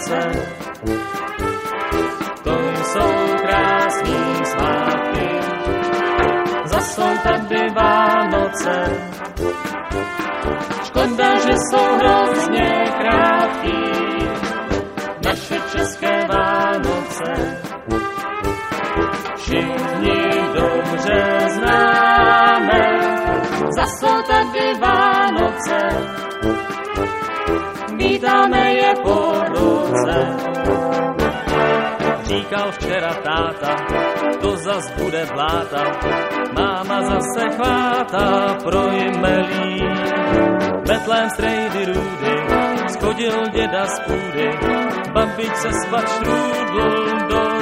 Vánoce. To jsou krásný svátky, zas jsou tady Vánoce. Škoda, že jsou hrozně krátký, naše české Vánoce. Všichni dobře známe, zas jsou tady Vánoce. Vítáme je po ruce. Říkal včera táta, to zas bude bláta, máma zase chvátá pro jmelí. Betlém strejdy růdy, schodil děda z půdy, babičce svat štrůdl do